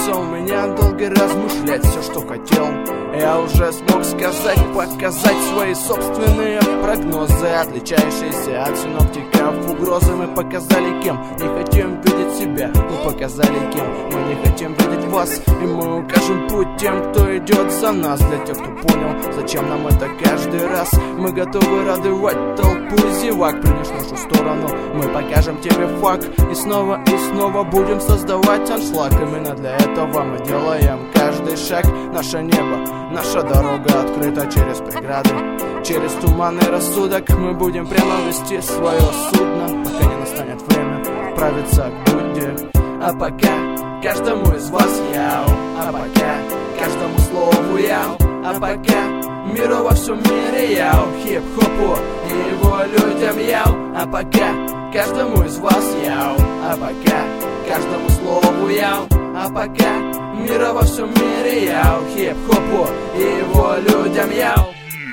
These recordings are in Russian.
получится у меня долго размышлять все, что хотел. Я уже смог сказать, показать свои собственные прогнозы, отличающиеся от синоптиков. Угрозы мы показали, кем не хотим видеть себя. Мы показали, кем мы не хотим видеть вас. И мы укажем путь тем, кто идет за нас. Для тех, кто понял, зачем нам это каждый раз. Мы готовы радовать толпу зевак. Принешь нашу сторону, мы покажем тебе факт. И снова будем создавать аншлаг. Именно для этого мы делаем каждый шаг. Наше небо, наша дорога открыта через преграды, через туманный рассудок. Мы будем прямо вести свое судно, пока не настанет время отправиться к Будде. А пока каждому из вас яу, а пока каждому слову яу, а пока миру во всем мире яу, хип-хопу и его людям яу, а пока каждому из вас яу, а пока каждому слову яу, а пока мира во всем мире яу, хип-хопу и его людям яу.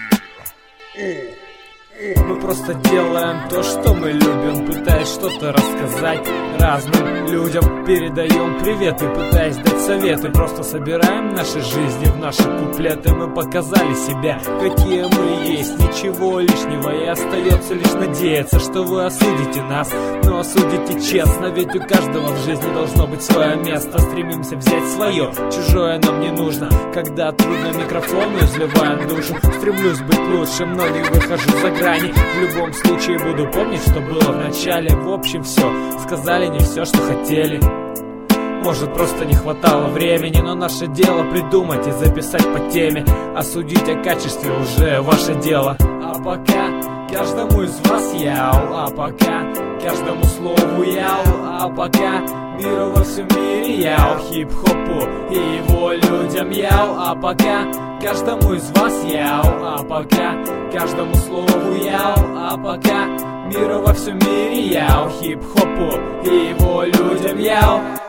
Мы просто делаем то, что мы любим, пытаясь что-то рассказать разным людям. Передаем приветы, пытаясь дать советы. Просто собираем наши жизни в наши куплеты. Мы показали себя, какие мы есть, ничего лишнего. И остается лишь надеяться, что вы осудите нас, но осудите честно. Ведь у каждого в жизни должно быть свое место. Стремимся взять свое, чужое нам не нужно. Когда трудно микрофону, изливаем душу. Стремлюсь быть лучшим, но не выхожу за грань. В любом случае буду помнить, что было в начале. В общем все, сказали не все, что хотели. Может, просто не хватало времени, но наше дело придумать и записать по теме. Осудить о качестве уже ваше дело. А пока каждому из вас яу, а пока каждому слову яу, а пока миру во всем мире яу, хип-хопу и его людям яу, а пока каждому из вас яу, а пока каждому слову яу, а пока миру во всем мире яу, хип-хопу и его людям яу.